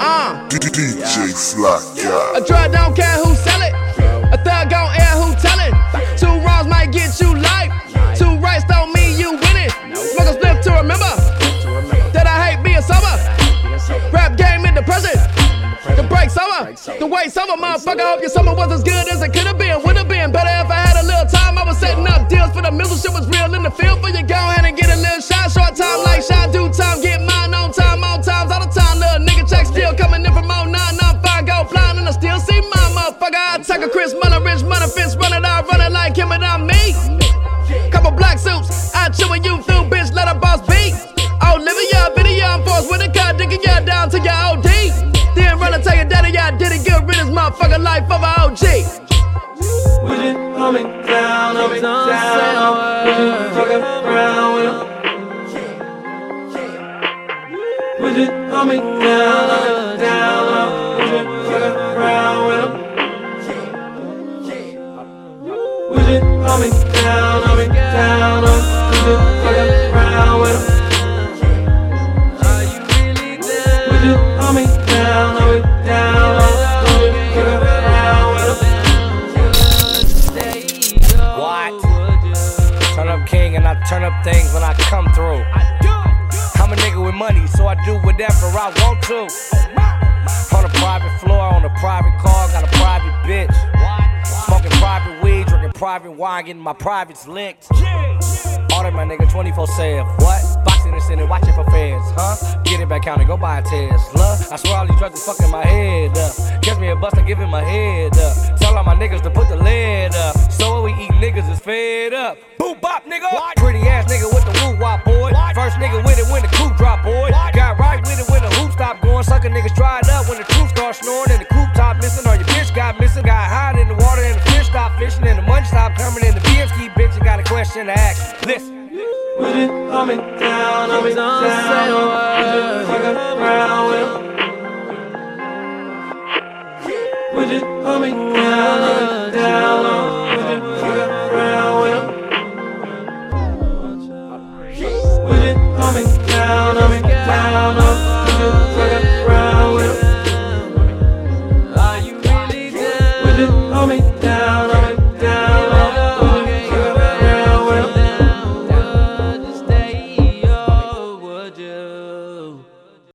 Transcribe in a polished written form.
DJ Fly Guy. A drug don't care who sell it. A thug gon' air who tell it. 2 wrongs might get you life. 2 rights don't mean you win it. Smoke a spliff to remember that I hate being sober. Rap game in the present. The break's over. The wait's over, motherfucker. Hope your summer was as good as it could have been. Would have been better if I had a little time. I was setting up deals for the music. Shit was real in the field for you. Go ahead and get a little shot. Short time like shot. Do time. Get mine on time. On times all the time. Little nigga check still coming in from 09. I'm fine. Go blind and I still see my motherfucker. I take a Chris Muller, Rich Muller, fence running out. Running like him and I'm me. Couple black suits. I chewing you through, bitch. Let a boss beat. Oh, living your video. I'm forced with a car. Digging you down to your OD. Then run and tell your daddy I did it. Good riddance, motherfucker, life of a OG. Would you hold me down, hold me down? Would you fuck around with him? Would you hold me down, hold me down? Would you fuck around with him? Would you hold me down, hold me down? Would you fuck around with him? Would you hold me down, hold me down? Would you fuck around with him? What? Turn up king and I turn up things when I come through. I'm a nigga with money, so I do whatever I want to. On a private floor, on a private car, got a private bitch. Smoking private weed, drinking private wine, getting my privates licked. Order my nigga 24/7. What? Boxing and sitting, watching for fans, huh? Get it back counter, go buy a Tesla. I swear all these drugs is fucking my head up. Catch me a bust, I give him my head up. Tell all my niggas to put the lid up. So what we eat niggas is fed up. Boop bop, nigga. What? Pretty ass nigga with the woo wop, boy. What? First nigga with it when the coupe drop, boy. What? Got right with it when the hoop stop going. Sucker niggas dried up when the truth start snoring and the coupe top missing or your bitch got missing. Got hot in the water and the fish stop fishing and the money stop coming and the BMs keep bitching. Got a question to ask. Listen. Would you hold me down, hold me down? Would you fuck around with him? Would you hold me down, hold me down? Would you fuck around with him? Would you hold me down, hold me down? Would you fuck around with him? Would you hold me